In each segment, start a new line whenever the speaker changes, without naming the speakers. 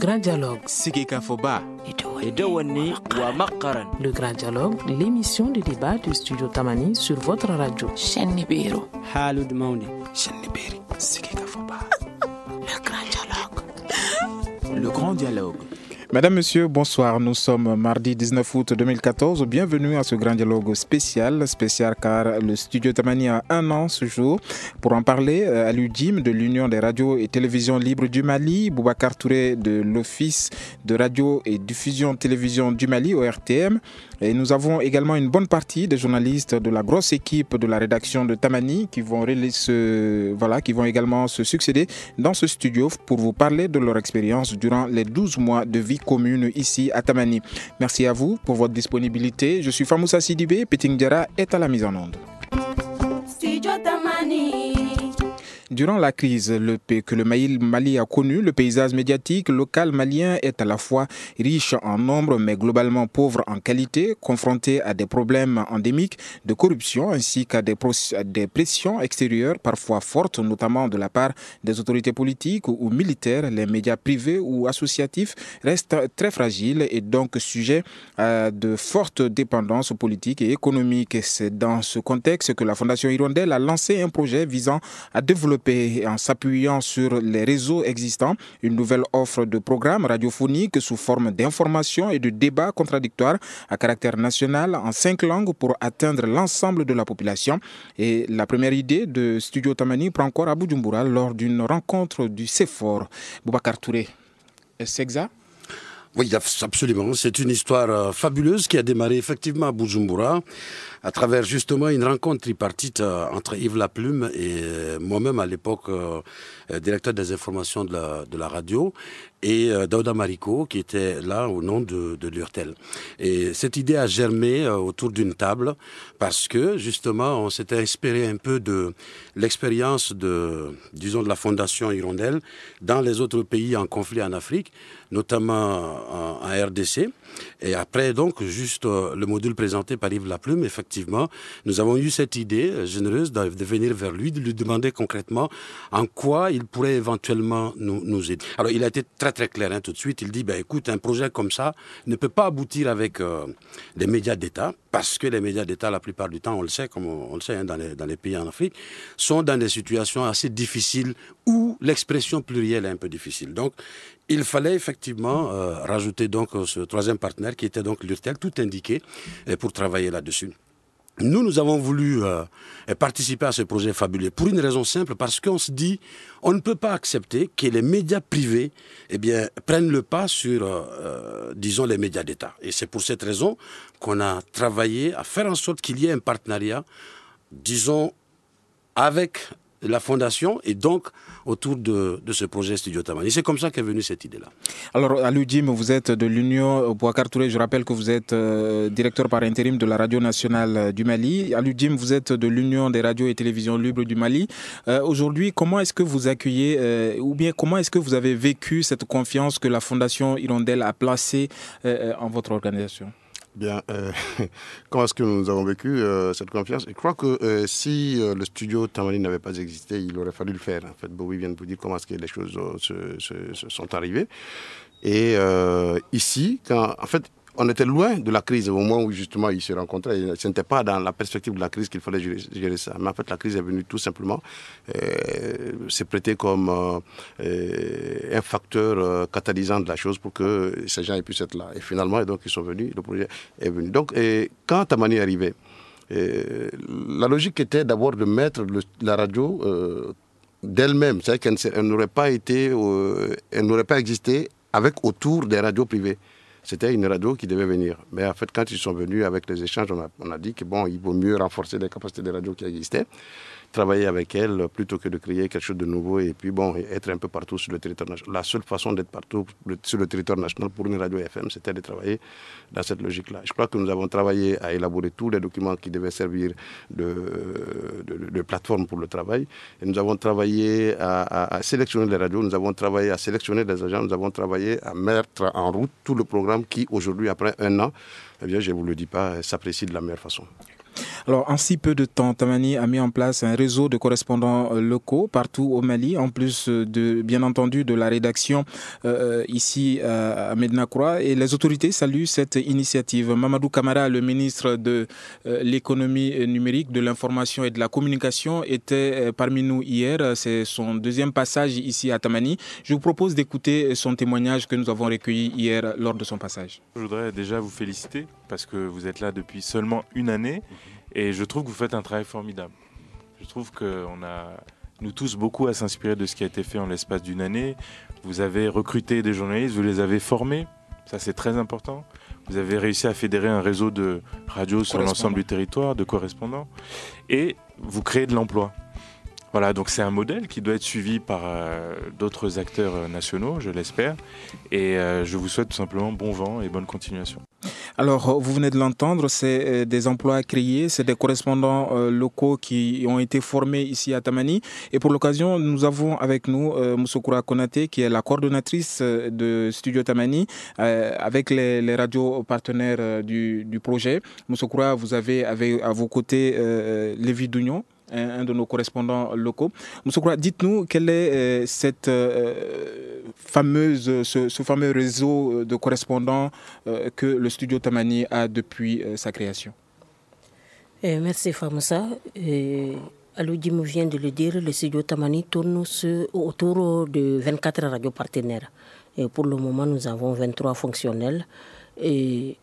grand dialogue.
Sigika Foba.
Le grand dialogue, l'émission de débat du studio Tamani sur votre radio.
Shenibiro.
Halud Mauni.
Shenibiri. Sigika Foba.
Le grand dialogue.
Le grand dialogue.
Mesdames, Messieurs, bonsoir. Nous sommes mardi 19 août 2014. Bienvenue à ce grand dialogue spécial car le studio Tamani a 1 an ce jour. Pour en parler, à l'UDIM de l'Union des radios et télévisions libres du Mali, Boubacar Touré de l'Office de radio et diffusion télévision du Mali, ORTM. Et nous avons également une bonne partie des journalistes de la grosse équipe de la rédaction de Tamani qui vont également se succéder dans ce studio pour vous parler de leur expérience durant les 12 mois de vie commune ici à Tamani. Merci à vous pour votre disponibilité. Je suis Famoussa Sidibé, Peting Diara est à la mise en onde. Studio Tamani. Durant la crise que le Mali a connue, le paysage médiatique local malien est à la fois riche en nombre mais globalement pauvre en qualité, confronté à des problèmes endémiques de corruption ainsi qu'à des pressions extérieures parfois fortes, notamment de la part des autorités politiques ou militaires. Les médias privés ou associatifs restent très fragiles et donc sujets à de fortes dépendances politiques et économiques. C'est dans ce contexte que la Fondation Hirondelle a lancé un projet visant à développer en s'appuyant sur les réseaux existants, une nouvelle offre de programmes radiophoniques sous forme d'informations et de débats contradictoires à caractère national en 5 langues pour atteindre l'ensemble de la population. Et la première idée de Studio Tamani prend corps à Bujumbura lors d'une rencontre du CEFOR. Boubacar Touré, est-ce exact?
Oui, absolument. C'est une histoire fabuleuse qui a démarré effectivement à Bujumbura à travers justement une rencontre tripartite entre Yves Laplume et moi-même à l'époque directeur des informations de la radio et Daouda Mariko qui était là au nom de l'URTEL. Et cette idée a germé autour d'une table parce que justement on s'était inspiré un peu de l'expérience de la Fondation Hirondelle dans les autres pays en conflit en Afrique, notamment en RDC. Et après donc juste le module présenté par Yves Laplume, effectivement, nous avons eu cette idée généreuse de venir vers lui, de lui demander concrètement en quoi il pourrait éventuellement nous aider. Alors il a été très très clair tout de suite, il dit écoute, un projet comme ça ne peut pas aboutir avec des médias d'État, parce que les médias d'État la plupart du temps, on le sait, comme on le sait dans les pays en Afrique, sont dans des situations assez difficiles où l'expression plurielle est un peu difficile. Donc il fallait effectivement rajouter donc ce troisième partenaire qui était donc l'URTEL, tout indiqué pour travailler là-dessus. Nous avons voulu participer à ce projet fabuleux pour une raison simple, parce qu'on se dit on ne peut pas accepter que les médias privés prennent le pas sur, disons, les médias d'État. Et c'est pour cette raison qu'on a travaillé à faire en sorte qu'il y ait un partenariat, disons, avec la Fondation et donc autour de ce projet Studio Tamani. C'est comme ça qu'est venue cette idée-là.
Alors, à l'UDIM, vous êtes de l'Union, Boubacar Touré, je rappelle que vous êtes directeur par intérim de la Radio nationale du Mali. À l'UDIM, vous êtes de l'Union des radios et télévisions libres du Mali. Aujourd'hui, comment est-ce que vous accueillez, ou bien comment est-ce que vous avez vécu cette confiance que la Fondation Hirondelle a placée en votre organisation ?
Bien, comment est-ce que nous avons vécu cette confiance? Je crois que si le studio Tamani n'avait pas existé, il aurait fallu le faire. En fait, Bowie vient de vous dire comment est-ce que les choses se sont arrivées. Et ici, en fait, on était loin de la crise au moment où justement ils se rencontraient. Ce n'était pas dans la perspective de la crise qu'il fallait gérer ça. Mais en fait, la crise est venue tout simplement s'est prêtée comme un facteur catalysant de la chose pour que ces gens puissent être là. Et finalement, donc, ils sont venus, le projet est venu. Donc, quand Tamani est arrivé, la logique était d'abord de mettre la radio d'elle-même. C'est-à-dire qu'elle n'aurait pas existé autour des radios privées. C'était une radio qui devait venir. Mais en fait, quand ils sont venus avec les échanges, on a dit que il vaut mieux renforcer les capacités des radios qui existaient, travailler avec elles plutôt que de créer quelque chose de nouveau et puis être un peu partout sur le territoire national. La seule façon d'être partout sur le territoire national pour une radio FM, c'était de travailler dans cette logique-là. Je crois que nous avons travaillé à élaborer tous les documents qui devaient servir de plateforme pour le travail. Et nous avons travaillé à sélectionner les radios, nous avons travaillé à sélectionner les agents, nous avons travaillé à mettre en route tout le programme qui, aujourd'hui, après 1 an, je ne vous le dis pas, s'apprécie de la meilleure façon.
Alors, en si peu de temps, Tamani a mis en place un réseau de correspondants locaux partout au Mali, en plus bien entendu, de la rédaction ici à Medina Kroa. Et les autorités saluent cette initiative. Mamadou Camara, le ministre de l'économie numérique, de l'information et de la communication, était parmi nous hier. C'est son deuxième passage ici à Tamani. Je vous propose d'écouter son témoignage que nous avons recueilli hier lors de son passage.
Je voudrais déjà vous féliciter parce que vous êtes là depuis seulement une année et je trouve que vous faites un travail formidable. Je trouve qu'on a, nous tous, beaucoup à s'inspirer de ce qui a été fait en l'espace d'une année. Vous avez recruté des journalistes, vous les avez formés, ça c'est très important. Vous avez réussi à fédérer un réseau de radios sur l'ensemble du territoire, de correspondants, et vous créez de l'emploi. Voilà, donc c'est un modèle qui doit être suivi par d'autres acteurs nationaux, je l'espère, et je vous souhaite tout simplement bon vent et bonne continuation.
Alors, vous venez de l'entendre, c'est des emplois créés, c'est des correspondants locaux qui ont été formés ici à Tamani. Et pour l'occasion, nous avons avec nous Moussokoura Konaté, qui est la coordonnatrice de Studio Tamani, avec les radios partenaires du projet. Moussokoura, vous avez à vos côtés Lévi Dougnon, un de nos correspondants locaux. Moussokoura, dites-nous quel est ce fameux réseau de correspondants que le studio Tamani a depuis sa création.
Merci Famoussa. Aloudjim vient de le dire, le studio Tamani tourne autour de 24 radios partenaires. Et pour le moment, nous avons 23 fonctionnels. Et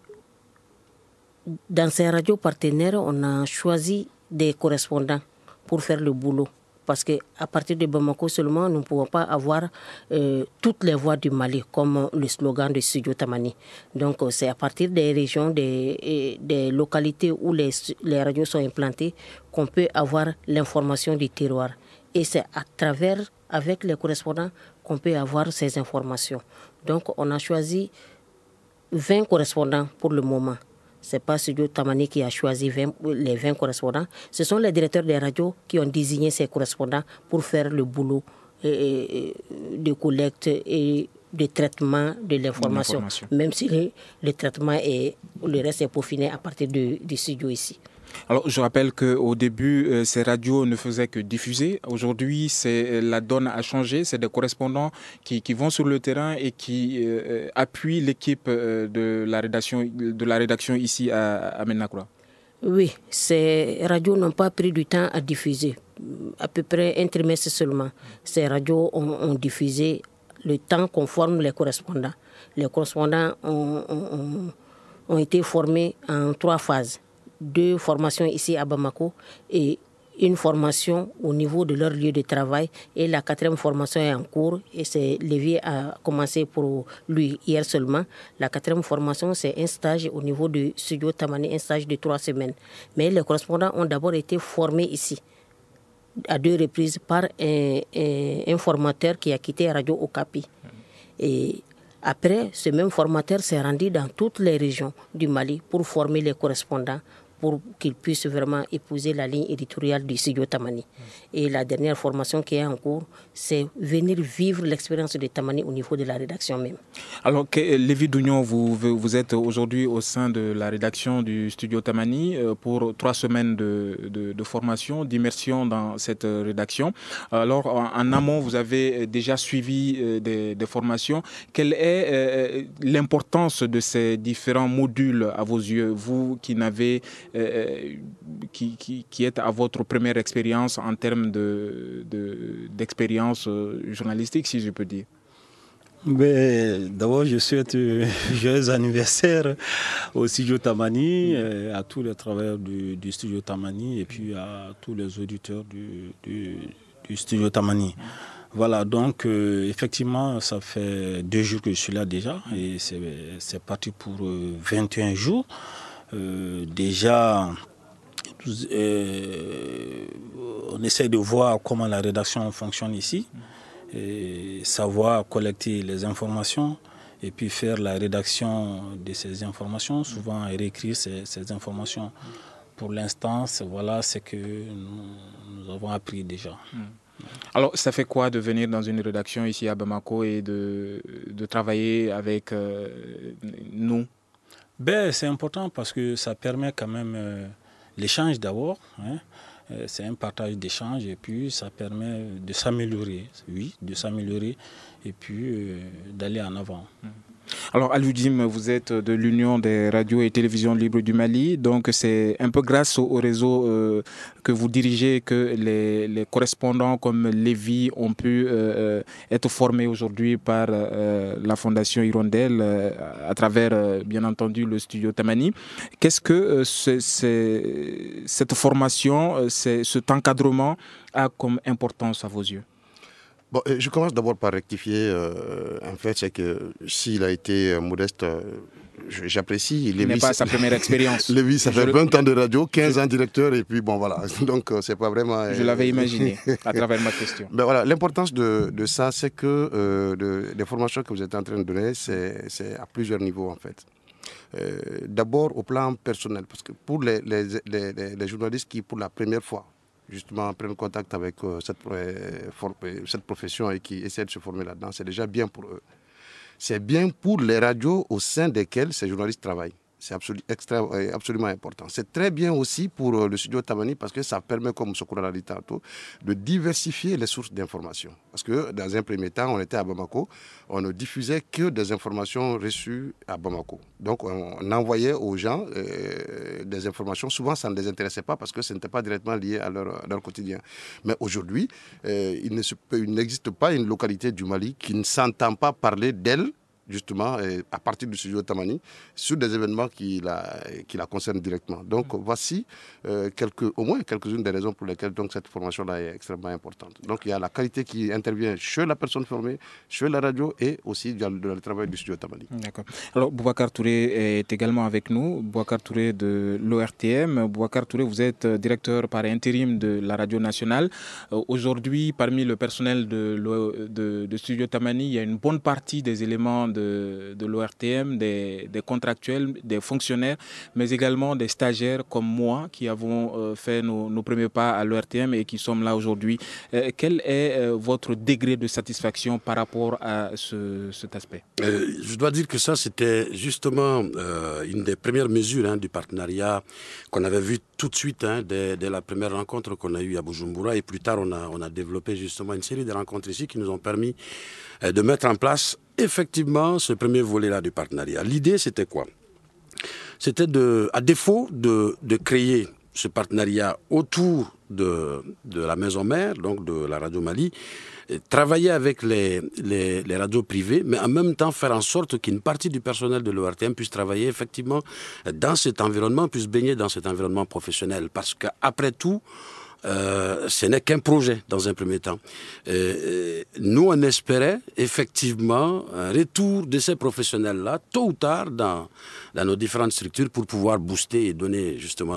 dans ces radios partenaires, on a choisi des correspondants pour faire le boulot. Parce qu'à partir de Bamako seulement, nous ne pouvons pas avoir toutes les voix du Mali, comme le slogan de Studio Tamani. Donc c'est à partir des régions, des localités où les radios sont implantées, qu'on peut avoir l'information du terroir. Et c'est à travers, avec les correspondants, qu'on peut avoir ces informations. Donc on a choisi 20 correspondants pour le moment. Ce n'est pas Studio Tamani qui a choisi les 20 correspondants. Ce sont les directeurs des radios qui ont désigné ces correspondants pour faire le boulot de collecte et de traitement de l'information. Même si le traitement et le reste est peaufiné à partir du studio ici.
Alors, je rappelle qu'au début, ces radios ne faisaient que diffuser. Aujourd'hui, la donne a changé. C'est des correspondants qui vont sur le terrain et qui appuient l'équipe de la rédaction ici à Medina Kroa.
Oui, ces radios n'ont pas pris du temps à diffuser. À peu près un trimestre seulement. Ces radios ont diffusé le temps qu'on forme les correspondants. Les correspondants ont été formés en 3 phases. 2 formations ici à Bamako et une formation au niveau de leur lieu de travail. Et la 4e formation est en cours et c'est Lévi a commencé pour lui hier seulement. La 4e formation, c'est un stage au niveau du studio Tamani, un stage de 3 semaines. Mais les correspondants ont d'abord été formés ici à 2 reprises par un formateur qui a quitté Radio Okapi. Et après, ce même formateur s'est rendu dans toutes les régions du Mali pour former les correspondants, pour qu'ils puissent vraiment épouser la ligne éditoriale du studio Tamani. Et la dernière formation qui est en cours, c'est venir vivre l'expérience de Tamani au niveau de la rédaction même.
Alors, Lévi Dougnon, vous êtes aujourd'hui au sein de la rédaction du studio Tamani pour 3 semaines de formation, d'immersion dans cette rédaction. Alors, en amont, vous avez déjà suivi des formations. Quelle est l'importance de ces différents modules à vos yeux, vous qui n'avez qui est à votre première expérience en termes d'expérience journalistique, si je peux dire?
D'abord, je souhaite joyeux anniversaire au studio Tamani, à tous les travailleurs du studio Tamani et puis à tous les auditeurs du studio Tamani. Voilà, donc effectivement, ça fait 2 jours que je suis là déjà et c'est parti pour 21 jours. Déjà, on essaie de voir comment la rédaction fonctionne ici, et savoir collecter les informations et puis faire la rédaction de ces informations, souvent réécrire ces informations. Pour l'instant, voilà ce que nous avons appris déjà.
Alors, ça fait quoi de venir dans une rédaction ici à Bamako et de travailler avec nous?
C'est important parce que ça permet quand même l'échange d'abord. Hein. C'est un partage d'échanges et puis ça permet de s'améliorer, et puis d'aller en avant.
Alors, Aliou Djim, vous êtes de l'Union des radios et télévisions libres du Mali, donc c'est un peu grâce au réseau que vous dirigez que les correspondants comme Lévi ont pu être formés aujourd'hui par la Fondation Hirondelle à travers, bien entendu, le studio Tamani. Qu'est-ce que cette formation, cet encadrement a comme importance à vos yeux?
Bon, je commence d'abord par rectifier un fait, c'est que s'il a été modeste, j'apprécie.
Il n'est pas sa première expérience.
Lévi, ça fait 20 ans de radio, 15 ans directeur, et puis bon voilà, donc c'est pas vraiment...
Je l'avais imaginé à travers ma question.
Ben voilà, l'importance de ça, c'est que les formations que vous êtes en train de donner, c'est à plusieurs niveaux en fait. D'abord au plan personnel, parce que pour les journalistes qui, pour la première fois, justement prennent contact avec cette profession et qui essaient de se former là-dedans, c'est déjà bien pour eux. C'est bien pour les radios au sein desquelles ces journalistes travaillent. C'est absolument important. C'est très bien aussi pour le studio Tamani parce que ça permet, comme Sokoura l'a dit tantôt, de diversifier les sources d'informations. Parce que dans un premier temps, on était à Bamako, on ne diffusait que des informations reçues à Bamako. Donc on envoyait aux gens des informations. Souvent, ça ne les intéressait pas parce que ce n'était pas directement lié à leur quotidien. Mais aujourd'hui, il n'existe pas une localité du Mali qui ne s'entend pas parler d'elle, justement, à partir du studio Tamani, sur des événements qui la concernent directement. Donc, voici au moins quelques-unes des raisons pour lesquelles donc, cette formation-là est extrêmement importante. Donc, il y a la qualité qui intervient chez la personne formée, chez la radio et aussi dans le travail du studio Tamani.
D'accord. Alors, Boubacar Touré est également avec nous. Boubacar Touré de l'ORTM. Boubacar Touré, vous êtes directeur par intérim de la radio nationale. Aujourd'hui, parmi le personnel de studio Tamani, il y a une bonne partie des éléments de l'ORTM, des contractuels, des fonctionnaires, mais également des stagiaires comme moi qui avons fait nos premiers pas à l'ORTM et qui sommes là aujourd'hui. Quel est votre degré de satisfaction par rapport à cet aspect?
Je dois dire que ça, c'était justement une des premières mesures du partenariat qu'on avait vu tout de suite dès la première rencontre qu'on a eue à Bujumbura. Et plus tard, on a développé justement une série de rencontres ici qui nous ont permis de mettre en place effectivement ce premier volet-là du partenariat. L'idée, c'était quoi? C'était à défaut de créer ce partenariat autour de la maison mère, donc de la Radio Mali, travailler avec les radios privées, mais en même temps faire en sorte qu'une partie du personnel de l'ORTM puisse travailler effectivement dans cet environnement, puisse baigner dans cet environnement professionnel. Parce qu'après tout, ce n'est qu'un projet dans un premier temps. Nous, on espérait effectivement un retour de ces professionnels-là, tôt ou tard, dans nos différentes structures pour pouvoir booster et donner justement,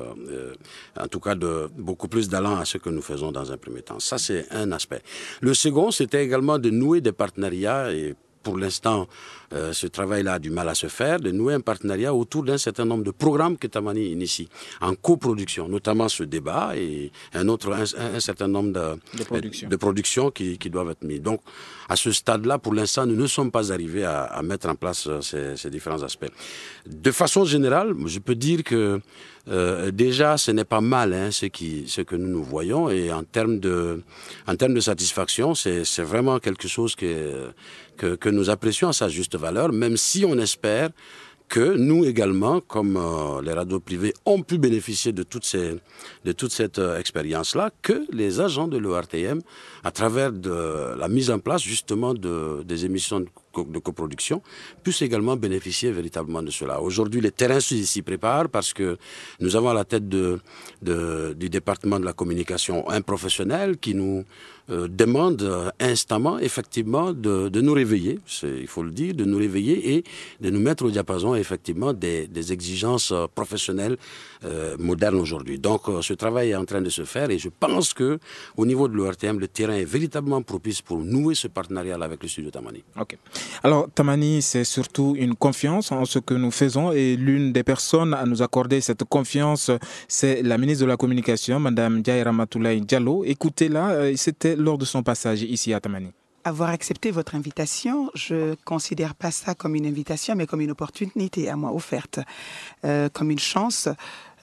en tout cas, beaucoup plus d'allant à ce que nous faisons dans un premier temps. Ça, c'est un aspect. Le second, c'était également de nouer des partenariats et pour l'instant, ce travail-là a du mal à se faire, de nouer un partenariat autour d'un certain nombre de programmes que Tamani initie en coproduction, notamment ce débat et un certain nombre de productions qui doivent être mises. Donc, à ce stade-là, pour l'instant, nous ne sommes pas arrivés à mettre en place ces différents aspects. De façon générale, je peux dire que déjà, ce n'est pas mal ce que nous voyons et en termes de satisfaction, c'est vraiment quelque chose que nous apprécions à sa juste valeur, même si on espère que nous également, comme les radios privées, ont pu bénéficier de toute cette expérience-là, que les agents de l'ORTM, à travers de la mise en place justement des émissions de coproduction, puissent également bénéficier véritablement de cela. Aujourd'hui, les terrains s'y préparent parce que nous avons à la tête du département de la communication un professionnel qui nous demande instamment, effectivement, de nous réveiller, il faut le dire, de nous réveiller et de nous mettre au diapason, effectivement, des exigences professionnelles modernes aujourd'hui. Donc, ce travail est en train de se faire et je pense que au niveau de l'ORTM, le terrain est véritablement propice pour nouer ce partenariat avec le studio Tamani.
Ok. Alors, Tamani, c'est surtout une confiance en ce que nous faisons et l'une des personnes à nous accorder cette confiance, c'est la ministre de la Communication, Mme Ndiaye Ramatoulaye Diallo. Écoutez-la, c'était lors de son passage ici à Tamani.
Avoir accepté votre invitation, je ne considère pas ça comme une invitation, mais comme une opportunité à moi offerte, comme une chance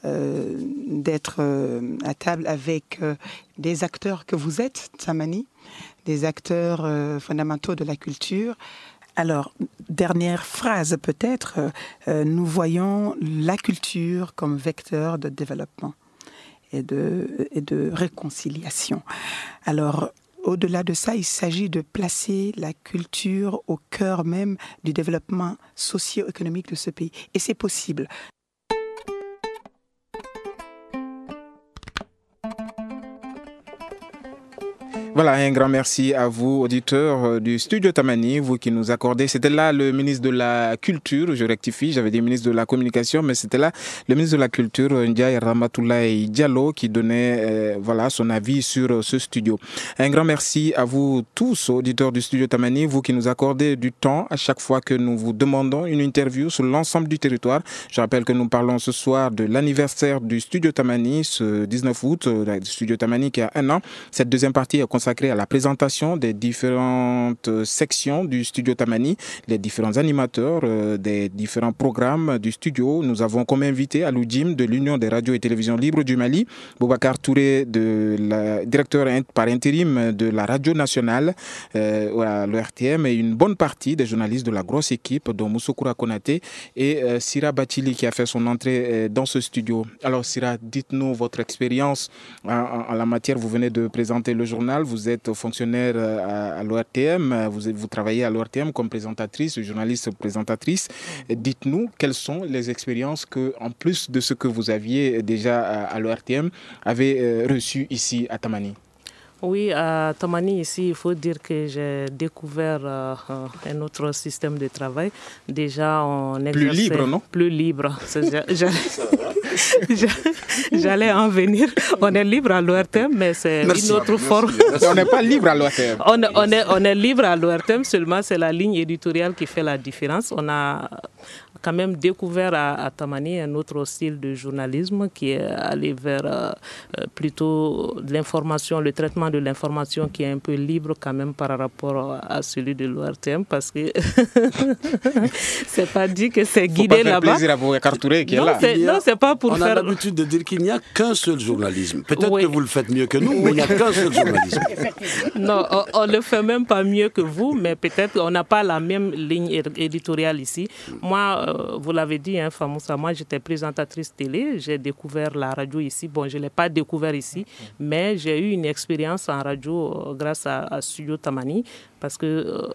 d'être à table avec des acteurs que vous êtes, Tamani, des acteurs fondamentaux de la culture. Alors, dernière phrase peut-être, nous voyons la culture comme vecteur de développement et de réconciliation. Alors, au-delà de ça, il s'agit de placer la culture au cœur même du développement socio-économique de ce pays. Et c'est possible.
Voilà, un grand merci à vous, auditeurs du Studio Tamani, vous qui nous accordez. C'était là le ministre de la Culture, je rectifie, j'avais dit ministre de la Communication, mais c'était là le ministre de la Culture, Ndiaye Ramatoulaye Diallo, qui donnait son avis sur ce studio. Un grand merci à vous tous, auditeurs du Studio Tamani, vous qui nous accordez du temps à chaque fois que nous vous demandons une interview sur l'ensemble du territoire. Je rappelle que nous parlons ce soir de l'anniversaire du Studio Tamani, ce 19 août, du Studio Tamani qui a 1 an. Cette deuxième partie est consacrée à la présentation des différentes sections du Studio Tamani, les différents animateurs des différents programmes du studio. Nous avons comme invité Alou Djim de l'Union des radios et télévisions libres du Mali, Boubacar Touré, directeur par intérim de la radio nationale à l'ORTM, et une bonne partie des journalistes de la grosse équipe, dont Moussokoura Konaté et Sira Batili qui a fait son entrée dans ce studio. Alors Sira, dites-nous votre expérience en la matière. Vous venez de présenter le journal. Vous êtes fonctionnaire à l'ORTM, vous travaillez à l'ORTM comme présentatrice, journaliste présentatrice. Dites-nous quelles sont les expériences que, en plus de ce que vous aviez déjà à l'ORTM, avez reçues ici à Tamani.
Oui, à Tamani, ici, il faut dire que j'ai découvert un autre système de travail. Déjà, on exerçait...
Plus libre, non?
Plus libre. J'allais en venir. On est libre à l'ORTM, mais c'est une autre forme.
On n'est pas libre à l'ORTM.
On est libre à l'ORTM, seulement c'est la ligne éditoriale qui fait la différence. On a quand même découvert à Tamani un autre style de journalisme qui est allé vers plutôt l'information, le traitement de l'information qui est un peu libre quand même par rapport à celui de l'ORTM, parce que c'est pas dit que c'est guidé là-bas.
Faut pas faire plaisir à Boubacar Touré qui est là.
Non, c'est pas pour faire...
On a l'habitude de dire qu'il n'y a qu'un seul journalisme. Peut-être que vous le faites mieux que nous, mais il n'y a qu'un seul journalisme.
Non, on le fait même pas mieux que vous, mais peut-être on n'a pas la même ligne éditoriale ici. Moi, vous l'avez dit, hein, Famoussa, moi j'étais présentatrice télé, j'ai découvert la radio ici. Bon, je ne l'ai pas découvert ici, mais j'ai eu une expérience en radio grâce à Studio Tamani, parce que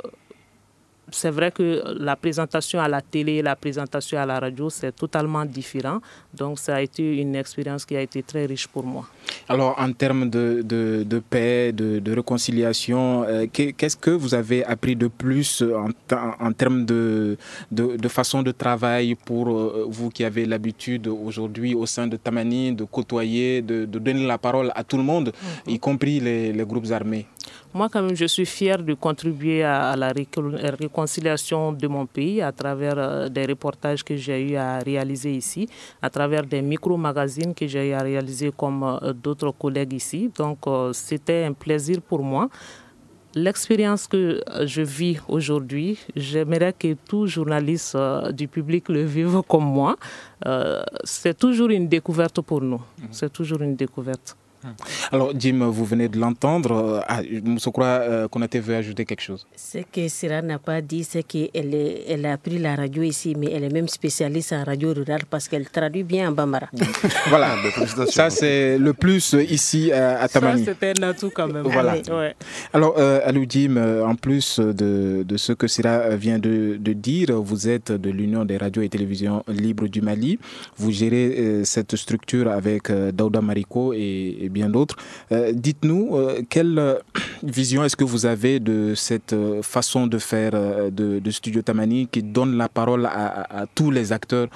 c'est vrai que la présentation à la télé et la présentation à la radio, c'est totalement différent. Donc, ça a été une expérience qui a été très riche pour moi.
Alors, en termes de paix, de réconciliation, qu'est-ce que vous avez appris de plus en termes de façon de travail pour vous qui avez l'habitude aujourd'hui au sein de Tamani de côtoyer, de donner la parole à tout le monde, y compris les groupes armés?
Moi, quand même, je suis fière de contribuer à la réconciliation de mon pays à travers des reportages que j'ai eu à réaliser ici, à travers des micro-magazines que j'ai eu à réaliser comme d'autres collègues ici. Donc, c'était un plaisir pour moi. L'expérience que je vis aujourd'hui, j'aimerais que tout journaliste du public le vive comme moi. C'est toujours une découverte pour nous. C'est toujours une découverte.
Alors, Jim, vous venez de l'entendre. Moussokoura Konaté veut ajouter quelque chose.
Ce que Sira n'a pas dit, c'est qu'elle a appris la radio ici, mais elle est même spécialiste en radio rurale parce qu'elle traduit bien en Bambara.
Voilà, ça c'est le plus ici à Tamani.
Ça, c'était un atout quand même.
Voilà.
Ouais.
Alors, Alou Djim, en plus de ce que Sira vient de dire, vous êtes de l'Union des radios et télévisions libres du Mali. Vous gérez cette structure avec Daouda Mariko et bien d'autres. Dites-nous, quelle vision est-ce que vous avez de cette façon de faire de Studio Tamani qui donne la parole à tous les acteurs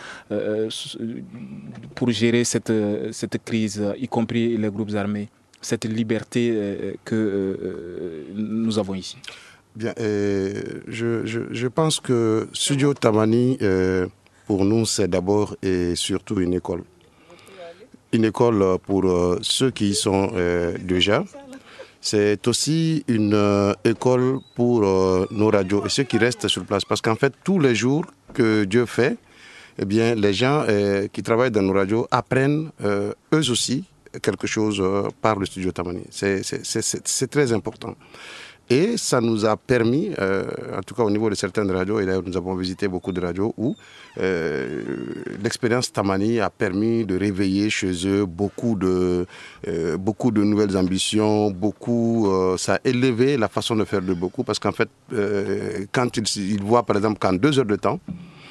pour gérer cette crise, y compris les groupes armés, cette liberté que nous avons ici?
Bien, je pense que Studio Tamani, pour nous, c'est d'abord et surtout une école. Une école pour ceux qui y sont déjà. C'est aussi une école pour nos radios et ceux qui restent sur place. Parce qu'en fait, tous les jours que Dieu fait, eh bien, les gens qui travaillent dans nos radios apprennent eux aussi quelque chose par le studio Tamani. C'est très important. Et ça nous a permis, en tout cas au niveau de certaines radios, et d'ailleurs nous avons visité beaucoup de radios où l'expérience Tamani a permis de réveiller chez eux beaucoup de nouvelles ambitions, ça a élevé la façon de faire de beaucoup, parce qu'en fait, quand ils voient par exemple qu'en 2 heures de temps,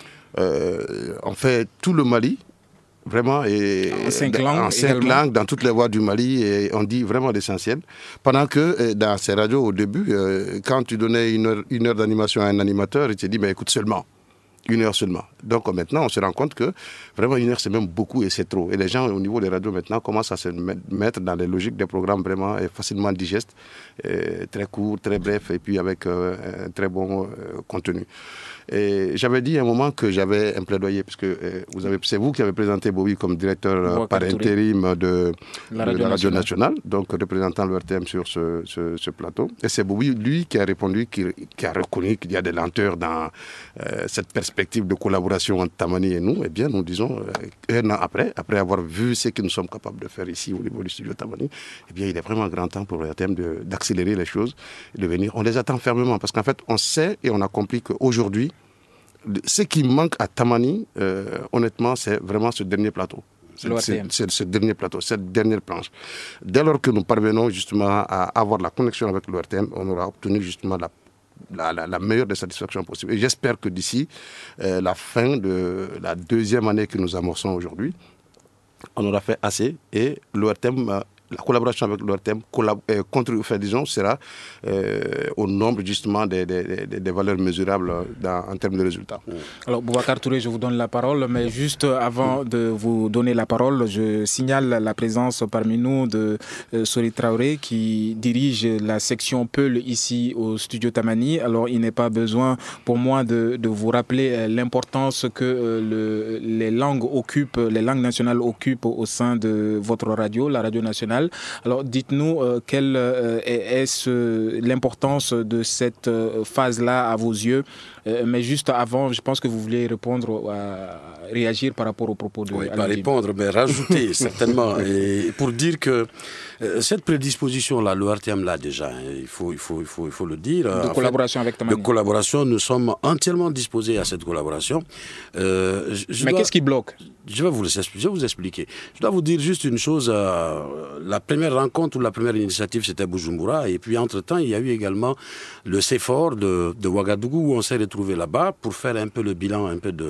on fait tout le Mali, vraiment, et
en 5
langues, dans toutes les voies du Mali, et on dit vraiment l'essentiel. Pendant que dans ces radios, au début, quand tu donnais une heure d'animation à un animateur, il te dit, mais écoute seulement. 1 heure seulement. Donc maintenant, on se rend compte que vraiment 1 heure, c'est même beaucoup et c'est trop. Et les gens, au niveau des radios, maintenant, commencent à se mettre dans les logiques des programmes vraiment facilement digestes, très courts, très brefs, et puis avec un très bon contenu. Et j'avais dit à un moment que j'avais un plaidoyer, parce que c'est vous qui avez présenté Bobby comme directeur par intérim de la Radio Nationale, donc représentant l'ORTM sur ce plateau. Et c'est Bobby, lui, qui a répondu, qui a reconnu qu'il y a des lenteurs dans cette perspective de collaboration entre Tamani et nous. Eh bien, nous disons, 1 an après avoir vu ce que nous sommes capables de faire ici au niveau du studio Tamani, eh bien, il est vraiment grand temps pour l'ORTM d'accélérer les choses et de venir. On les attend fermement, parce qu'en fait, on sait et on a compris qu'aujourd'hui, ce qui manque à Tamani, honnêtement, c'est vraiment ce dernier plateau. C'est ce dernier plateau, cette dernière planche. Dès lors que nous parvenons justement à avoir la connexion avec l'ORTM, on aura obtenu justement la meilleure des satisfactions possibles. Et j'espère que d'ici la fin de la 2e année que nous amorçons aujourd'hui, on aura fait assez, et l'ORTM, la collaboration avec l'ORTM sera au nombre justement des valeurs mesurables en termes de résultats.
Alors Boubacar Touré, je vous donne la parole, mais juste avant de vous donner la parole, je signale la présence parmi nous de Sori Traoré, qui dirige la section Peul ici au studio Tamani. Alors il n'est pas besoin pour moi de vous rappeler l'importance que les langues nationales occupent au sein de votre radio, la radio nationale. Alors dites-nous quelle est l'importance de cette phase-là à vos yeux. Mais juste avant, je pense que vous voulez réagir par rapport aux propos de...
Oui, pas répondre, mais rajouter certainement. Et pour dire que cette prédisposition-là, l'ORTM l'a déjà, il faut le dire.
De collaboration avec Tamani.
De collaboration, nous sommes entièrement disposés à cette collaboration.
Mais qu'est-ce qui bloque ?
Je vais vous expliquer. Je dois vous dire juste une chose. La première rencontre ou la première initiative, c'était Bujumbura. Et puis, entre-temps, il y a eu également le CEFOR de Ouagadougou, où on s'est retrouvés là-bas pour faire un peu le bilan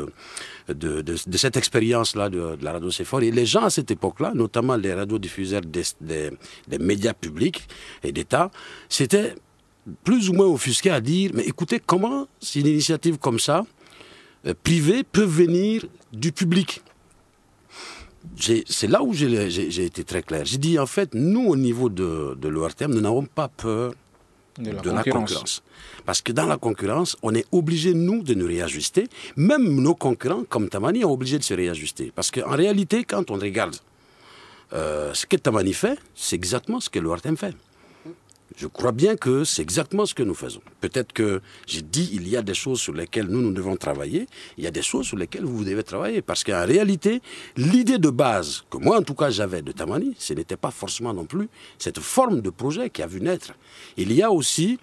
de cette expérience-là de la radio CEFOR. Et les gens à cette époque-là, notamment les radiodiffuseurs des médias publics et d'État, c'était plus ou moins offusqué à dire, mais écoutez, comment une initiative comme ça, privée, peut venir du public ? C'est là où j'ai été très clair. J'ai dit, en fait, nous, au niveau de l'ORTM, nous n'avons pas peur de la concurrence. Parce que dans la concurrence, on est obligé, nous, de nous réajuster. Même nos concurrents, comme Tamani, sont obligés de se réajuster. Parce qu'en réalité, quand on regarde ce que Tamani fait, c'est exactement ce que l'ORTM fait. Je crois bien que c'est exactement ce que nous faisons. Peut-être que j'ai dit il y a des choses sur lesquelles nous devons travailler, il y a des choses sur lesquelles vous devez travailler. Parce qu'en réalité, l'idée de base que moi en tout cas j'avais de Tamani, ce n'était pas forcément non plus cette forme de projet qui a vu naître. Il y a aussi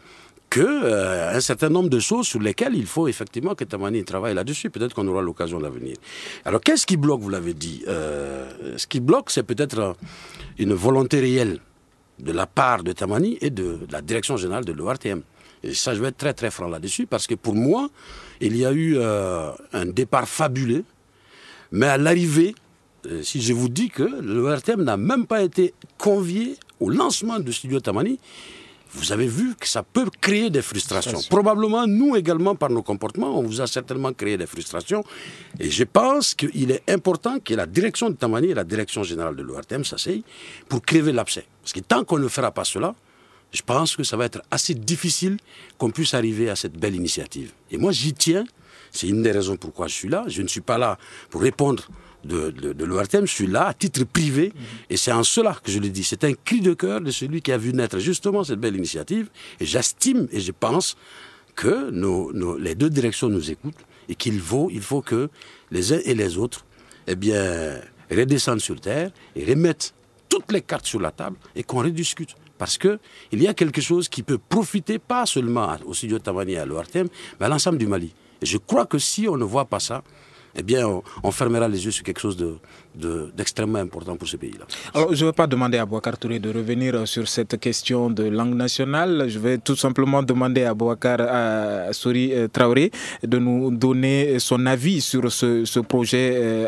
un certain nombre de choses sur lesquelles il faut effectivement que Tamani travaille là-dessus. Peut-être qu'on aura l'occasion d'avenir. Alors qu'est-ce qui bloque, vous l'avez dit ce qui bloque, c'est peut-être une volonté réelle de la part de Tamani et de la direction générale de l'ORTM. Et ça, je vais être très très franc là-dessus, parce que pour moi, il y a eu un départ fabuleux, mais à l'arrivée, si je vous dis que l'ORTM n'a même pas été convié au lancement du studio Tamani, vous avez vu que ça peut créer des frustrations. Probablement, nous également, par nos comportements, on vous a certainement créé des frustrations. Et je pense qu'il est important que la direction de Tamani et la direction générale de l'ORTM s'asseyent pour crever l'abcès. Parce que tant qu'on ne fera pas cela, je pense que ça va être assez difficile qu'on puisse arriver à cette belle initiative. Et moi, j'y tiens. C'est une des raisons pourquoi je suis là. Je ne suis pas là pour répondre de l'ORTM, je suis là à titre privé, et c'est en cela que je le dis. C'est un cri de cœur de celui qui a vu naître justement cette belle initiative, et j'estime et je pense que les deux directions nous écoutent et il faut que les uns et les autres redescendent sur terre et remettent toutes les cartes sur la table et qu'on rediscute. Parce qu'il y a quelque chose qui peut profiter pas seulement au studio Tamani et à l'ORTM, mais à l'ensemble du Mali. Et je crois que si on ne voit pas ça, on fermera les yeux sur quelque chose d'extrêmement important pour ce pays-là.
Alors, je ne vais pas demander à Boubacar Touré de revenir sur cette question de langue nationale. Je vais tout simplement demander à Boubacar Sori Traoré de nous donner son avis sur ce projet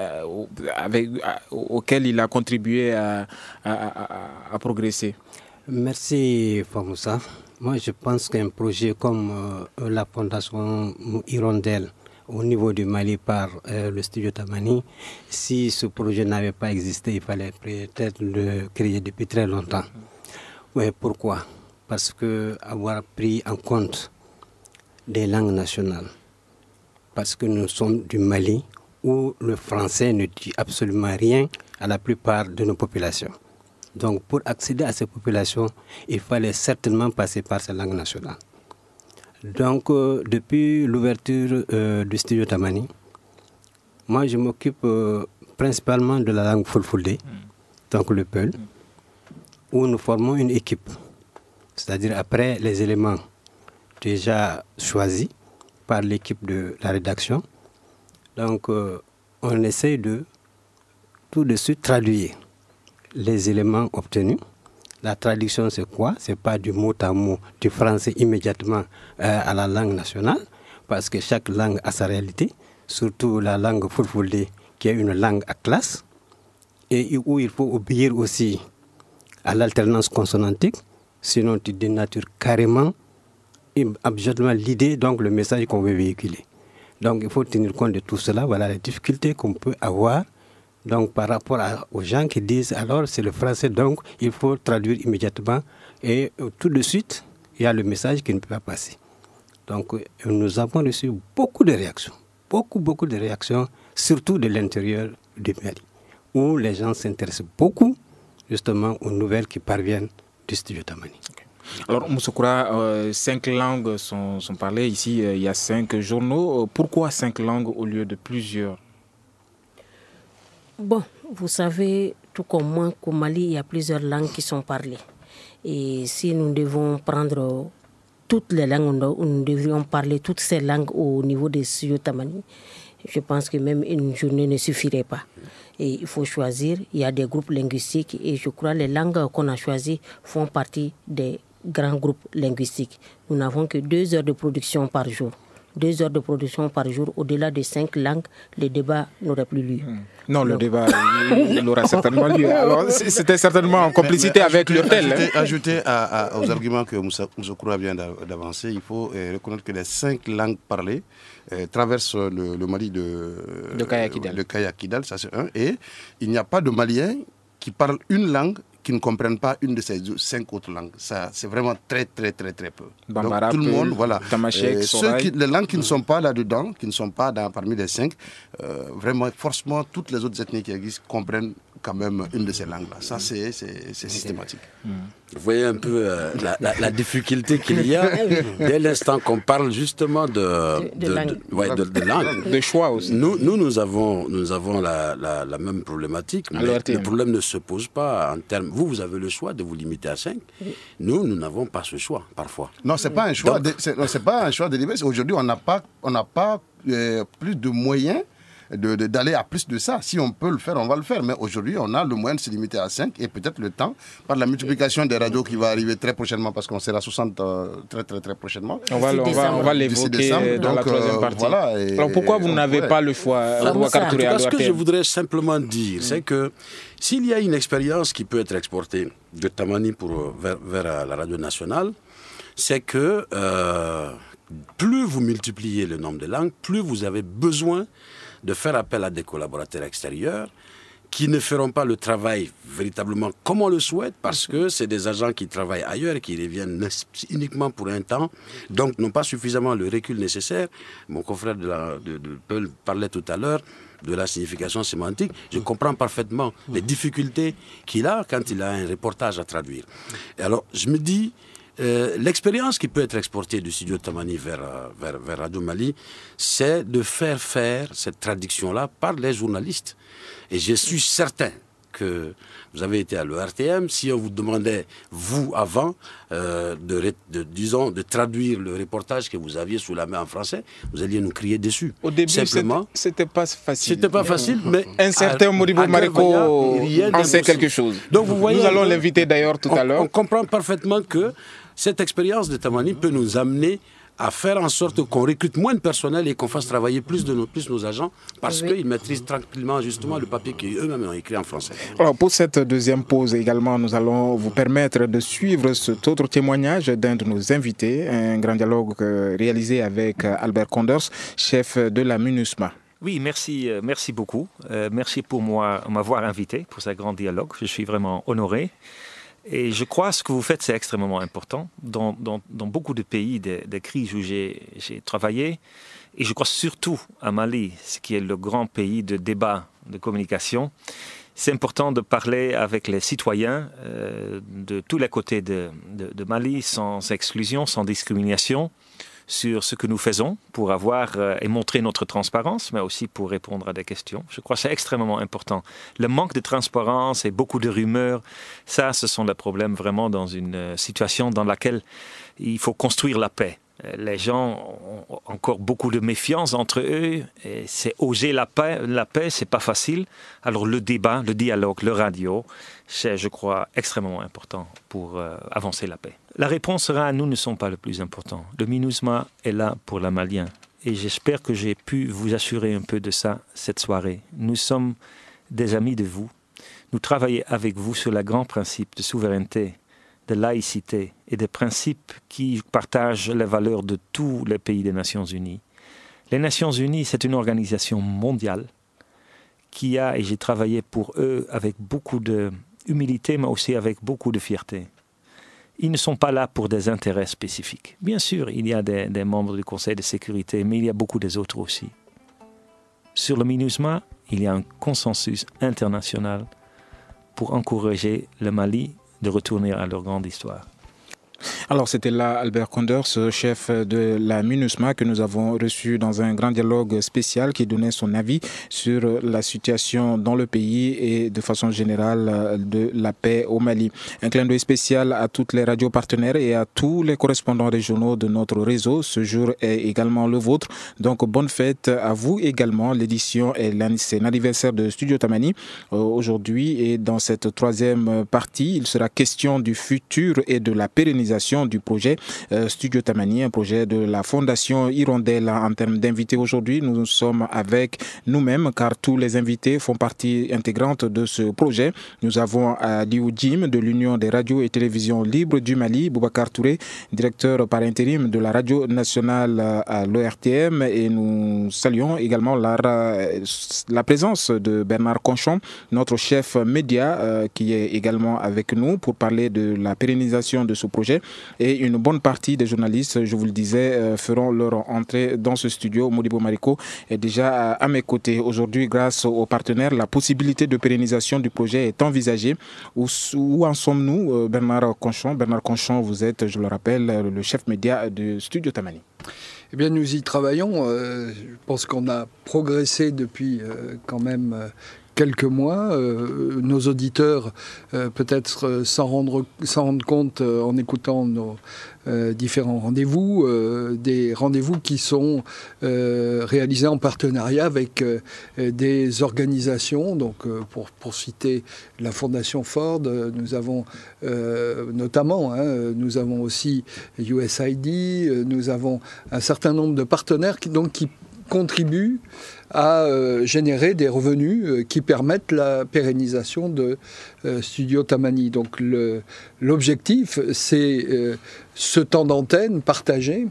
auquel il a contribué à progresser.
Merci Famoussa. Moi, je pense qu'un projet comme la Fondation Hirondelle au niveau du Mali par le studio Tamani, si ce projet n'avait pas existé, il fallait peut-être le créer depuis très longtemps. Ouais, pourquoi? Parce que avoir pris en compte des langues nationales, parce que nous sommes du Mali où le français ne dit absolument rien à la plupart de nos populations. Donc pour accéder à ces populations, il fallait certainement passer par ces langues nationales. Donc, depuis l'ouverture du studio Tamani, moi je m'occupe principalement de la langue Fulfulde, donc le Peul, où nous formons une équipe. C'est-à-dire après les éléments déjà choisis par l'équipe de la rédaction, donc on essaye de tout de suite traduire les éléments obtenus. La traduction, c'est quoi? C'est pas du mot à mot du français immédiatement à la langue nationale, parce que chaque langue a sa réalité, surtout la langue Fulfulde, qui est une langue à classe, et où il faut obéir aussi à l'alternance consonantique, sinon tu dénatures carrément, absolument l'idée, donc le message qu'on veut véhiculer. Donc il faut tenir compte de tout cela, voilà les difficultés qu'on peut avoir. Donc par rapport aux gens qui disent alors c'est le français, donc il faut traduire immédiatement et tout de suite il y a le message qui ne peut pas passer. Donc nous avons reçu beaucoup de réactions, beaucoup de réactions, surtout de l'intérieur du Mali, où les gens s'intéressent beaucoup justement aux nouvelles qui parviennent du studio Tamani.
Alors Moussoukra, 5 langues sont parlées ici, il y a 5 journaux. Pourquoi 5 langues au lieu de plusieurs?
Bon, vous savez, tout comme moi, qu'au Mali, il y a plusieurs langues qui sont parlées. Et si nous devons prendre toutes les langues, nous devrions parler toutes ces langues au niveau des studios Tamani, je pense que même une journée ne suffirait pas. Et il faut choisir, il y a des groupes linguistiques et je crois que les langues qu'on a choisies font partie des grands groupes linguistiques. Nous n'avons que 2 heures de production par jour. 2 heures de production par jour, au-delà de 5 langues, le débat n'aurait plus lieu.
Non, le débat il aura certainement lieu. Alors, c'était certainement en complicité avec l'hôtel.
Ajouter aux arguments que Moussoukra vient d'avancer, il faut reconnaître que les 5 langues parlées traversent le Mali de Kaya Kidal, ça c'est un. Et il n'y a pas de Maliens qui parlent une langue qui ne comprennent pas une de ces 5 autres langues. Ça, c'est vraiment très peu.
Bambara,
donc tout le monde, voilà.
Tamashek,
les langues qui ne sont pas là-dedans, qui ne sont pas parmi les 5, vraiment, forcément, toutes les autres ethnies qui existent comprennent quand même une de ces langues-là. Ça, c'est systématique.
Vous voyez un peu la difficulté qu'il y a dès l'instant qu'on parle justement de langue.
De choix aussi.
Nous avons la même problématique, mais le problème ne se pose pas en termes... Vous avez le choix de vous limiter à 5. Nous n'avons pas ce choix, parfois.
Non, ce n'est pas un choix. C'est pas un choix délibéré. Aujourd'hui, on n'a pas plus de moyens d'aller à plus de ça. Si on peut le faire, on va le faire. Mais aujourd'hui, on a le moyen de se limiter à 5 et peut-être le temps, par la multiplication des radios qui va arriver très prochainement, parce qu'on sera 60 très prochainement.
On va l'évoquer dans la troisième partie. Voilà, alors pourquoi vous n'avez pas le choix?
Ce que je voudrais simplement dire, c'est que s'il y a une expérience qui peut être exportée de Tamani vers la radio nationale, c'est que plus vous multipliez le nombre de langues, plus vous avez besoin de faire appel à des collaborateurs extérieurs qui ne feront pas le travail véritablement comme on le souhaite, parce que c'est des agents qui travaillent ailleurs et qui reviennent uniquement pour un temps, donc n'ont pas suffisamment le recul nécessaire. Mon confrère de Peul parlait tout à l'heure de la signification sémantique. Je comprends parfaitement les difficultés qu'il a quand il a un reportage à traduire. Et alors, je me dis, L'expérience qui peut être exportée du studio Tamani vers Radio Mali, c'est de faire cette traduction-là par les journalistes. Et je suis certain que vous avez été à l'ERTM, si on vous demandait, vous, avant, de traduire le reportage que vous aviez sous la main en français, vous alliez nous crier dessus.
Au début, c'était pas facile.
C'était pas facile, mais...
Un certain Modibo Mariko en sait quelque chose. Donc, vous voyez, nous allons l'inviter d'ailleurs tout à l'heure.
On comprend parfaitement que cette expérience de Tamani peut nous amener à faire en sorte qu'on recrute moins de personnel et qu'on fasse travailler plus nos agents parce qu'ils maîtrisent tranquillement justement le papier qu'eux-mêmes ont écrit en français.
Alors pour cette deuxième pause également, nous allons vous permettre de suivre cet autre témoignage d'un de nos invités, un grand dialogue réalisé avec Albert Conders, chef de la MINUSMA.
Oui, merci beaucoup. Merci pour m'avoir invité pour ce grand dialogue. Je suis vraiment honoré. Et je crois que ce que vous faites, c'est extrêmement important. Dans beaucoup de pays de crises où j'ai travaillé, et je crois surtout à Mali, ce qui est le grand pays de débat, de communication, c'est important de parler avec les citoyens de tous les côtés de Mali, sans exclusion, sans discrimination, sur ce que nous faisons pour avoir et montrer notre transparence, mais aussi pour répondre à des questions. Je crois que c'est extrêmement important. Le manque de transparence et beaucoup de rumeurs, ça, ce sont les problèmes vraiment dans une situation dans laquelle il faut construire la paix. Les gens ont encore beaucoup de méfiance entre eux, et c'est oser la paix, c'est pas facile. Alors le débat, le dialogue, le radio, c'est, je crois, extrêmement important pour avancer la paix. La réponse sera, nous ne sommes pas le plus important. Le MINUSMA est là pour la Malien. Et j'espère que j'ai pu vous assurer un peu de ça cette soirée. Nous sommes des amis de vous. Nous travaillons avec vous sur le grand principe de souveraineté, de laïcité et des principes qui partagent les valeurs de tous les pays des Nations Unies. Les Nations Unies, c'est une organisation mondiale qui a, et j'ai travaillé pour eux avec beaucoup d'humilité, mais aussi avec beaucoup de fierté. Ils ne sont pas là pour des intérêts spécifiques. Bien sûr, il y a des membres du Conseil de sécurité, mais il y a beaucoup des autres aussi. Sur le MINUSMA, il y a un consensus international pour encourager le Mali de retourner à leur grande histoire.
Alors c'était là Albert Conders, chef de la MINUSMA, que nous avons reçu dans un grand dialogue spécial qui donnait son avis sur la situation dans le pays et de façon générale de la paix au Mali. Un clin d'œil spécial à toutes les radios partenaires et à tous les correspondants régionaux de notre réseau. Ce jour est également le vôtre, donc bonne fête à vous également. L'édition c'est l'anniversaire de Studio Tamani aujourd'hui, et dans cette troisième partie, il sera question du futur et de la pérennisation du projet Studio Tamani, un projet de la Fondation Hirondelle. En termes d'invités aujourd'hui, nous sommes avec nous-mêmes, car tous les invités font partie intégrante de ce projet. Nous avons Aliou Djim de l'Union des radios et télévisions libres du Mali, Boubacar Touré, directeur par intérim de la radio nationale à l'ORTM, et nous saluons également la présence de Bernard Conchon, notre chef média, qui est également avec nous pour parler de la pérennisation de ce projet. Et une bonne partie des journalistes, je vous le disais, feront leur entrée dans ce studio. Modibo Mariko est déjà à mes côtés. Aujourd'hui, grâce aux partenaires, la possibilité de pérennisation du projet est envisagée. Où en sommes-nous, Bernard Conchon? Bernard Conchon, vous êtes, je le rappelle, le chef média de Studio Tamani.
Eh bien, nous y travaillons. Je pense qu'on a progressé depuis quand même quelques mois. Nos auditeurs peut-être s'en rendent compte en écoutant nos différents rendez-vous, des rendez-vous qui sont réalisés en partenariat avec des organisations. Donc, pour citer la Fondation Ford, nous avons notamment, nous avons aussi USAID, nous avons un certain nombre de partenaires qui contribuent à générer des revenus qui permettent la pérennisation de Studio Tamani. Donc l'objectif, c'est ce temps d'antenne partagé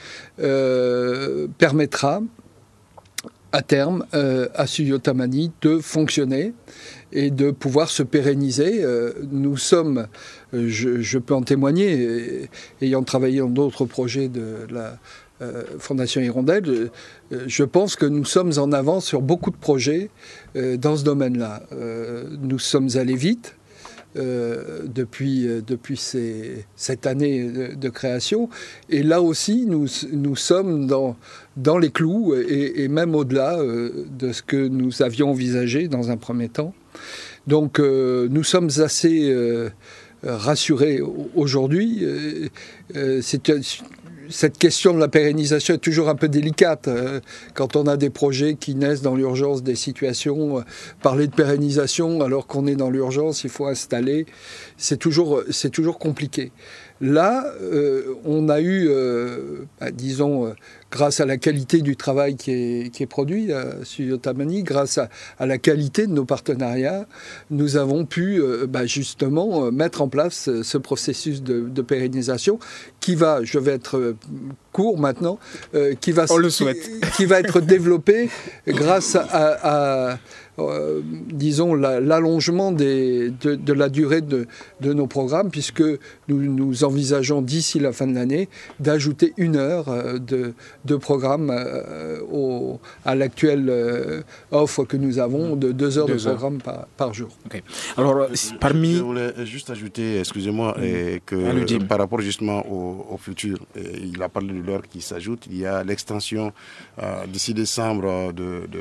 permettra à terme à Studio Tamani de fonctionner et de pouvoir se pérenniser. Nous sommes, je peux en témoigner, ayant travaillé dans d'autres projets de la Fondation Hirondelle, je pense que nous sommes en avance sur beaucoup de projets dans ce domaine-là. Nous sommes allés vite, depuis cette année de création. Et là aussi, nous sommes dans les clous et même au-delà de ce que nous avions envisagé dans un premier temps. Donc nous sommes assez rassurés aujourd'hui. Cette question de la pérennisation est toujours un peu délicate. Quand on a des projets qui naissent dans l'urgence, des situations, parler de pérennisation alors qu'on est dans l'urgence, il faut installer, c'est toujours compliqué. Là, on a eu, disons, grâce à la qualité du travail qui est produit à Studio Tamani, grâce à la qualité de nos partenariats, nous avons pu justement mettre en place ce processus de pérennisation qui va, je vais être court maintenant, qui va être développé grâce à disons, l'allongement de la durée de nos programmes, puisque nous envisageons d'ici la fin de l'année d'ajouter 1 heure de programme à l'actuelle offre que nous avons de 2 heures de programme par jour.
Okay. Alors, parmi...
Je voulais juste ajouter, excusez-moi, que par rapport justement au futur, il a parlé de l'heure qui s'ajoute, il y a l'extension d'ici décembre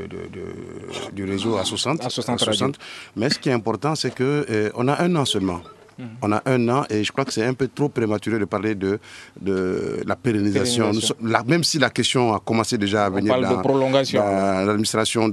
du réseau à 60. Mais ce qui est important, c'est qu'on a 1 an seulement. On a 1 an et je crois que c'est un peu trop prématuré de parler de la pérennisation. Même si la question a commencé déjà à venir dans l'administration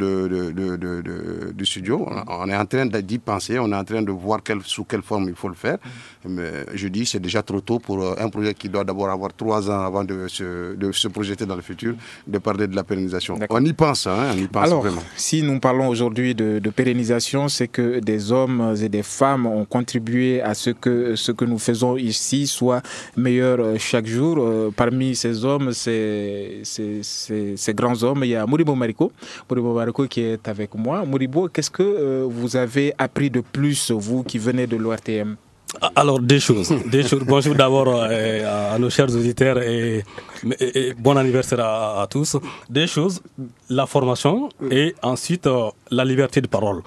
du studio, on est en train d'y penser, on est en train de voir sous quelle forme il faut le faire. Mais je dis c'est déjà trop tôt pour un projet qui doit d'abord avoir 3 ans avant de se projeter dans le futur, de parler de la pérennisation. On y pense, on y pense.
Alors,
vraiment.
Si nous parlons aujourd'hui de pérennisation, c'est que des hommes et des femmes ont contribué à ce que nous faisons ici soit meilleur chaque jour. Parmi ces hommes, ces grands hommes, il y a Moribo Mariko qui est avec moi. Moribo, qu'est-ce que vous avez appris de plus, vous qui venez de l'ORTM?
Alors, des choses. Bonjour d'abord à nos chers auditeurs et bon anniversaire à tous. Des choses, la formation et ensuite la liberté de parole.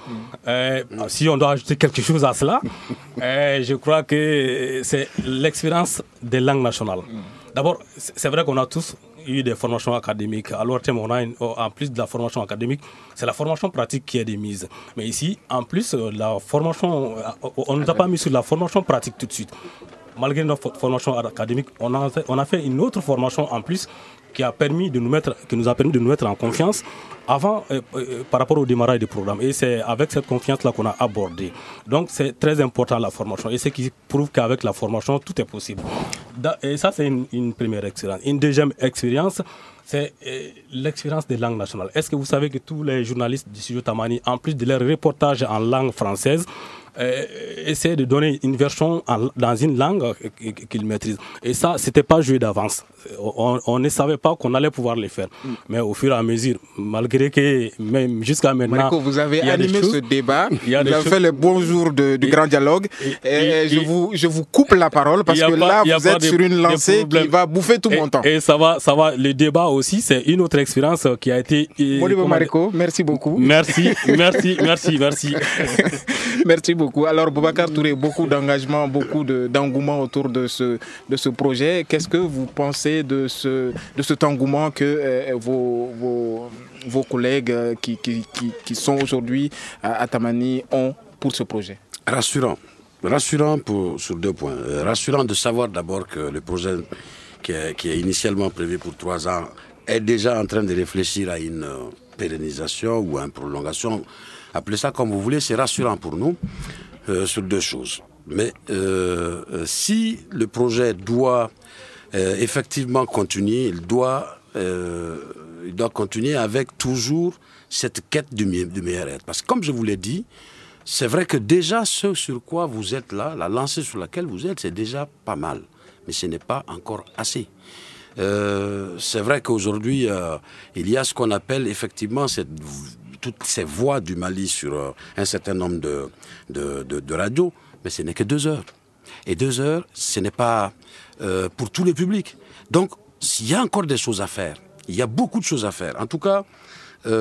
Si on doit ajouter quelque chose à cela, je crois que c'est l'expérience des langues nationales. D'abord, c'est vrai qu'on a tous eu des formations académiques. À l'ORTM, on a en plus de la formation académique, c'est la formation pratique qui est démise. Mais ici, en plus, la formation, on ne nous a pas mis sur la formation pratique tout de suite. Malgré notre formation académique, on a fait une autre formation en plus qui nous a permis de nous mettre en confiance avant, par rapport au démarrage du programme. Et c'est avec cette confiance-là qu'on a abordé. Donc c'est très important la formation. Et ce qui prouve qu'avec la formation, tout est possible. Et ça, c'est une première expérience. Une deuxième expérience, c'est l'expérience des langues nationales. Est-ce que vous savez que tous les journalistes du studio Tamani, en plus de leurs reportages en langue française, essayer de donner une version dans une langue qu'ils maîtrisent. Et ça, c'était pas joué d'avance. On ne savait pas qu'on allait pouvoir le faire. Mais au fur et à mesure, malgré que même jusqu'à maintenant...
Marco, vous avez animé ce débat, vous avez fait le bonjour du grand dialogue. Je vous coupe la parole parce que là, vous êtes sur une lancée qui va bouffer tout mon temps.
Et ça va. Le débat aussi, c'est une autre expérience qui a été...
Moribo Mariko, merci beaucoup.
Merci.
Merci beaucoup. Alors, Boubacar Touré, beaucoup d'engagement, beaucoup d'engouement autour de ce projet. Qu'est-ce que vous pensez de cet engouement que vos collègues qui sont aujourd'hui à Tamani ont pour ce projet?
Rassurant sur 2 points. Rassurant de savoir d'abord que le projet qui est initialement prévu pour 3 ans est déjà en train de réfléchir à une pérennisation ou à une prolongation. Appelez ça comme vous voulez, c'est rassurant pour nous sur 2 choses. Mais si le projet doit effectivement continuer, il doit continuer avec toujours cette quête du meilleur être. Parce que comme je vous l'ai dit, c'est vrai que déjà ce sur quoi vous êtes là, la lancée sur laquelle vous êtes, c'est déjà pas mal. Mais ce n'est pas encore assez. C'est vrai qu'aujourd'hui, il y a ce qu'on appelle effectivement toutes ces voix du Mali sur un certain nombre de radios, mais ce n'est que 2 heures. Et 2 heures, ce n'est pas pour tous les publics. Donc, il y a encore des choses à faire. Il y a beaucoup de choses à faire. En tout cas,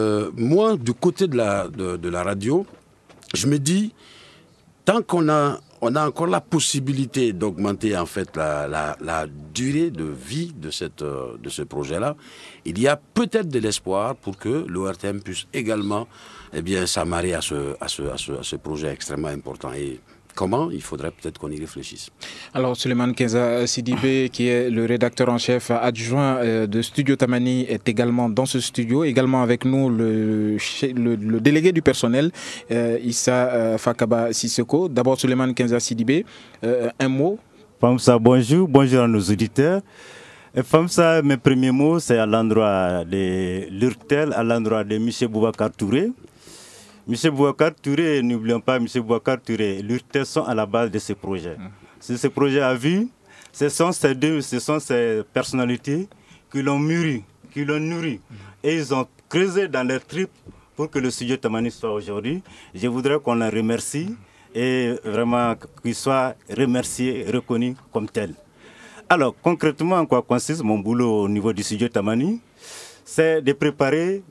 moi, du côté de la radio, je me dis, tant qu'on a on a encore la possibilité d'augmenter en fait la durée de vie de ce projet-là. Il y a peut-être de l'espoir pour que l'ORTM puisse également s'amarrer à ce projet extrêmement important. Et comment? Il faudrait peut-être qu'on y réfléchisse.
Alors, Souleymane Kenza Sidibé, qui est le rédacteur en chef adjoint de Studio Tamani, est également dans ce studio. Également avec nous, le délégué du personnel, Issa Fakaba Sissoko. D'abord, Souleymane Kenza Sidibé, un mot.
Famsa, bonjour à nos auditeurs. Famsa, mes premiers mots, c'est à l'endroit de l'URTEL, à l'endroit de M. Boubacar Touré. M. Boubacar Touré, n'oublions pas M. Boubacar Touré, l'URTEL sont à la base de ce projet. Si ce projet a vu, ce sont ces personnalités qui l'ont mûri, qui l'ont nourri. Et ils ont creusé dans leur tripes pour que le studio Tamani soit aujourd'hui. Je voudrais qu'on les remercie et vraiment qu'ils soient remerciés et reconnus comme tels. Alors, concrètement, en quoi consiste mon boulot au niveau du studio Tamani? C'est de préparer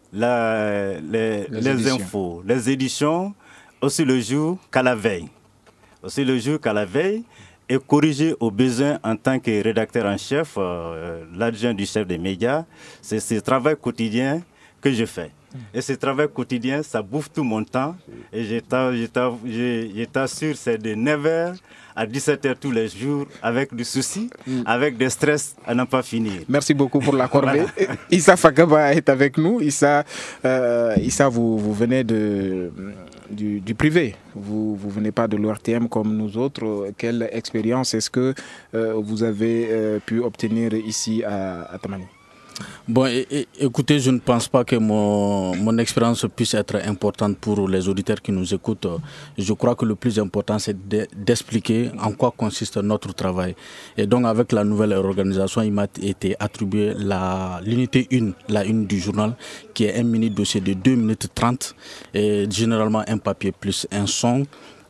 les infos, les éditions, aussi le jour qu'à la veille. Et corriger aux besoins en tant que rédacteur en chef, l'adjoint du chef des médias. C'est ce travail quotidien que je fais. Et ce travail quotidien, ça bouffe tout mon temps. Et je t'assure, c'est de 9h à 17h tous les jours, avec du souci, avec des stress à n'en pas finir.
Merci beaucoup pour la corvée. Issa Fakaba est avec nous. Issa, vous venez du privé. Vous ne venez pas de l'ORTM comme nous autres. Quelle expérience est-ce que vous avez pu obtenir ici à Tamani?
Bon, écoutez, je ne pense pas que mon expérience puisse être importante pour les auditeurs qui nous écoutent. Je crois que le plus important, c'est d'expliquer en quoi consiste notre travail. Et donc, avec la nouvelle organisation, il m'a été attribué l'unité 1, la une du journal, qui est un mini-dossier de 2 minutes 30, et généralement un papier plus un son,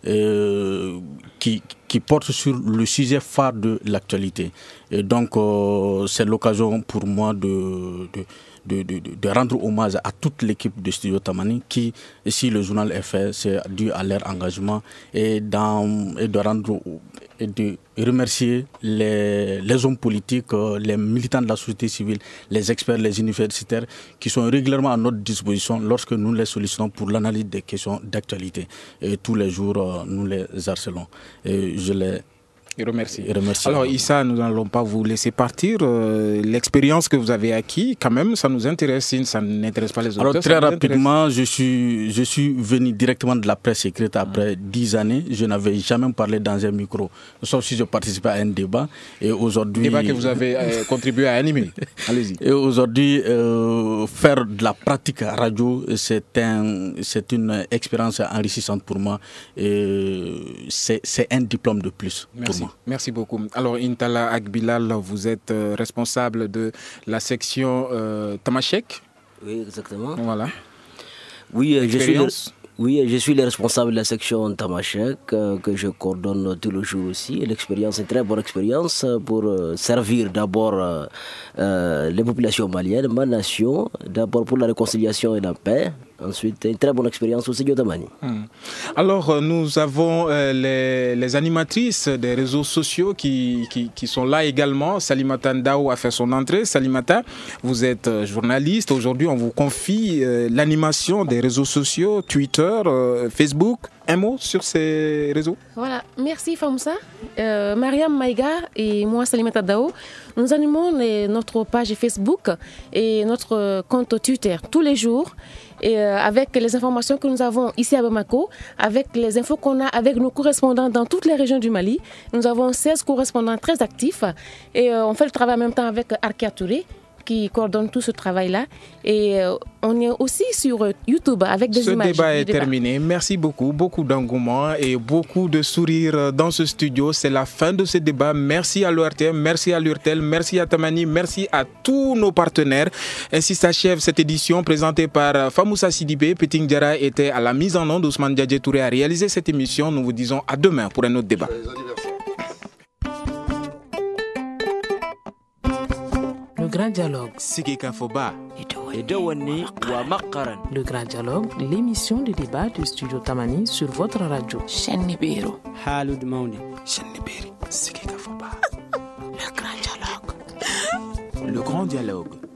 qui porte sur le sujet phare de l'actualité. Et donc, c'est l'occasion pour moi de rendre hommage à toute l'équipe de Studio Tamani qui, si le journal est fait, c'est dû à leur engagement et de remercier les hommes politiques, les militants de la société civile, les experts, les universitaires qui sont régulièrement à notre disposition lorsque nous les sollicitons pour l'analyse des questions d'actualité. Et tous les jours, nous les harcelons. Et je les remercie.
Alors Issa, nous n'allons pas vous laisser partir. L'expérience que vous avez acquis, quand même, ça nous intéresse. Ça n'intéresse pas les autres.
Alors très rapidement, je suis venu directement de la presse écrite après 10 années. Je n'avais jamais parlé dans un micro, sauf si je participais à un débat. Et aujourd'hui,
débat que vous avez contribué à animer. Allez-y.
Et aujourd'hui, faire de la pratique radio, c'est une expérience enrichissante pour moi. Et c'est un diplôme de plus.
Merci. Merci beaucoup. Alors, Intala Agbilal, vous êtes responsable de la section Tamashek.
Oui, exactement.
Voilà.
Oui, je suis le responsable de la section Tamashek que je coordonne tout le jour aussi. L'expérience est une très bonne expérience pour servir d'abord les populations maliennes, ma nation, d'abord pour la réconciliation et la paix. Ensuite, une très bonne expérience au studio Tamani.
Alors, nous avons les animatrices des réseaux sociaux qui sont là également. Salimata Ndao a fait son entrée. Salimata, vous êtes journaliste. Aujourd'hui, on vous confie l'animation des réseaux sociaux, Twitter, Facebook. Un mot sur ces réseaux?
Voilà, merci Famoussa. Mariam Maïga et moi, Salimata Ndao, nous animons notre page Facebook et notre compte Twitter tous les jours. Et avec les informations que nous avons ici à Bamako, avec les infos qu'on a avec nos correspondants dans toutes les régions du Mali. Nous avons 16 correspondants très actifs et on fait le travail en même temps avec Arkia Touré qui coordonne tout ce travail-là. Et on est aussi sur YouTube avec des images.
Ce débat est terminé. Merci beaucoup. Beaucoup d'engouement et beaucoup de sourires dans ce studio. C'est la fin de ce débat. Merci à l'ORTM, merci à l'URTEL, merci à Tamani, merci à tous nos partenaires. Ainsi s'achève cette édition présentée par Famoussa Sidibé. Peting Diarra était à la mise en onde. Ousmane Diadje Touré a réalisé cette émission. Nous vous disons à demain pour un autre débat.
Le grand dialogue. Sikika Foba.
Et
Le Grand Dialogue, l'émission de débat du studio Tamani sur votre radio.
Le Grand Dialogue. Le Grand Dialogue.